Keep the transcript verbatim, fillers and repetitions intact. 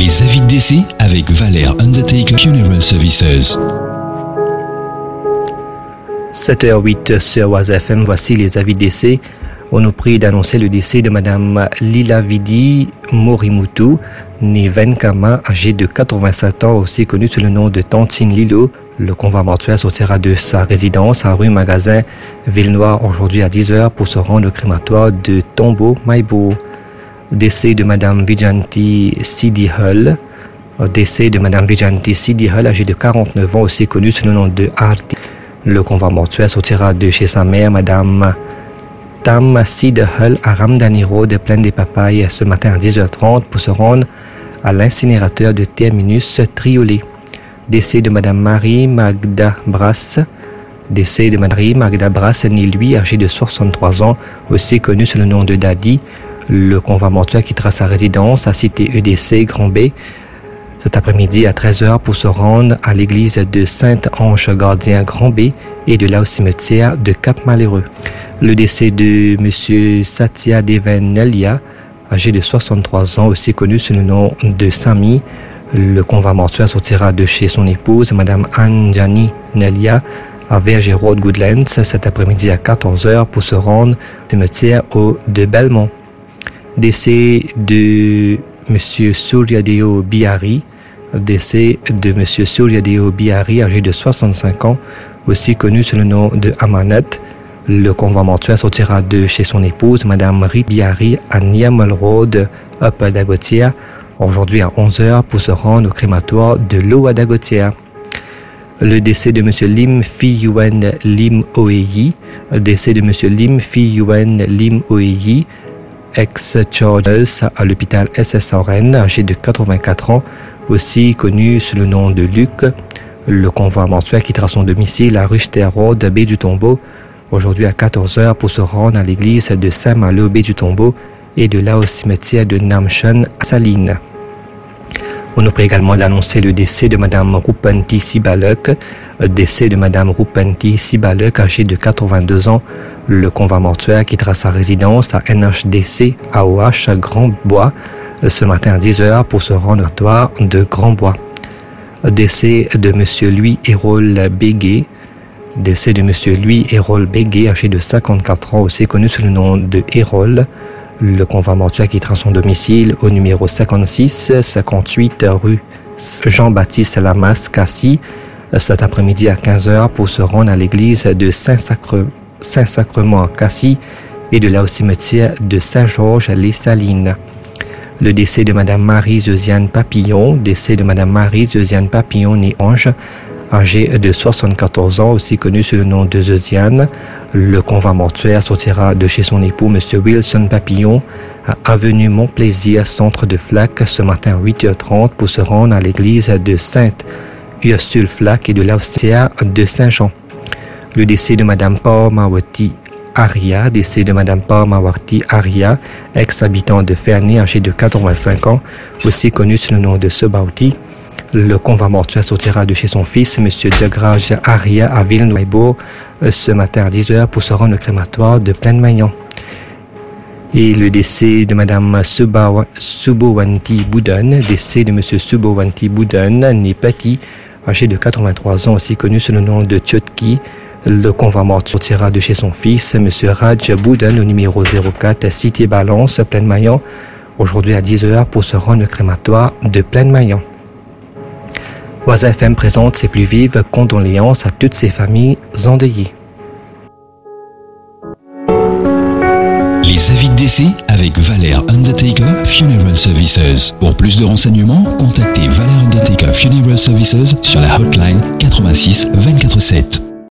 Les avis de décès avec Valère Undertaker Funeral Services. sept heures huit sur Waza F M, voici les avis de décès. On nous prie d'annoncer le décès de Madame Lilavidi Morimutu, née Venkama, âgée de quatre-vingt-sept ans, aussi connue sous le nom de Tantine Lilo. Le convoi mortuaire sortira de sa résidence à rue Magasin, Ville-Noire, aujourd'hui à dix heures pour se rendre au crématoire de Tombo, Maïbo. Décès de Madame Vijanti Sidihul. Décès de Madame Vijanti Sidihul, âgée de quarante-neuf ans, aussi connue sous le nom de Arti. Le convoi mortuaire sortira de chez sa mère, Madame Tam Sidihul, à Ramdani Road, Plaine des Papayes, ce matin à dix heures trente pour se rendre à l'incinérateur de Terminus Triolet. Décès de Madame Marie Magda Brass. Décès de Marie Magda Brass, née lui, âgée de soixante-trois ans, aussi connue sous le nom de Dadi. Le convoi mortuaire quittera sa résidence à Cité E D C Grand B cet après-midi à treize heures pour se rendre à l'église de Saint-Ange Gardien Grand B et de là au cimetière de Cap-Malheureux. Le décès de M. Satya Deven Nelia, âgé de soixante-trois ans, aussi connu sous le nom de Sami. Le convoi mortuaire sortira de chez son épouse, Mme Anjani Nelia, à Verger Road Goodlands cet après-midi à quatorze heures pour se rendre au cimetière de Belmont. Décès de M. Suryadeo Bihari. Décès de M. Suryadeo Bihari, âgé de soixante-cinq ans, aussi connu sous le nom de Amanat. Le convoi mortuaire sortira de chez son épouse, Mme Ri Bihari, à Niamal Road, Upper Dagotia, aujourd'hui à onze heures pour se rendre au crématoire de Loa Dagotia. Le décès de M. Lim Fi Yuen Lim Oeyi. Décès de M. Lim Fi Yuen Lim Oeyi, ex-Charles à l'hôpital S S R N, âgé de quatre-vingt-quatre ans, aussi connu sous le nom de Luc. Le convoi mortuaire quittera son domicile à Ruchter Road, Baie du Tombeau, aujourd'hui à quatorze heures pour se rendre à l'église de Saint-Malo, Baie du Tombeau, et de là au cimetière de Namchen à Saline. On nous prie également d'annoncer le décès de Mme Rupanti Sibalek. Décès de Mme Rupanti Sibalek, âgée de quatre-vingt-deux ans. Le convoi mortuaire quittera sa résidence à N H D C A O H Grand-Bois ce matin à dix heures pour se rendre au territoire de Grand-Bois. Décès de M. Louis Hérol Bégué. Décès de M. Louis Hérol Bégué, âgé de cinquante-quatre ans, aussi connu sous le nom de Hérol. Le convoi mortuaire quittera son domicile au numéro cinquante-six cinquante-huit rue Jean-Baptiste Lamas, Cassis, cet après-midi à quinze heures pour se rendre à l'église de Saint-Sacre, Saint-Sacrement à Cassis et de là au cimetière de Saint-Georges-les-Salines. Le décès de Mme Marie-Zeusiane Papillon. Décès de Mme Marie-Zeusiane Papillon, née Ange, âgée de soixante-quatorze ans, aussi connue sous le nom de Zeusiane. Le convoi mortuaire sortira de chez son époux, M. Wilson Papillon, à avenue Montplaisir, centre de Flac, ce matin à huit heures trente pour se rendre à l'église de Sainte-Ursule-Flac et de là au cimetière de Saint-Jean. Le décès de Mme Paumawati Aria. Décès de Mme Paumawati Aria, ex-habitant de Ferney, âgée de quatre-vingt-cinq ans, aussi connue sous le nom de Sebauti. Le convoi mortuaire sortira de chez son fils, M. Diagrage Aria, à Villeneuve, ce matin à dix heures pour se rendre au crématoire de Plaine-Magnan. Et le décès de Mme Subowanti Boudon. Décès de M. Subowanti Boudon, né Pati, âgé de quatre-vingt-trois ans, aussi connu sous le nom de Tchotki. Le convoi mortuaire sortira de chez son fils, M. Raj Boudon, au numéro zéro quatre, Cité Balance, Plaine-Magnan, aujourd'hui à dix heures pour se rendre au crématoire de Plaine-Magnan. Waza F M présente ses plus vives condoléances à toutes ses familles endeuillées. Les avis de décès avec Valère Undertaker Funeral Services. Pour plus de renseignements, contactez Valère Undertaker Funeral Services sur la hotline quatre-vingt-six vingt-quatre sept.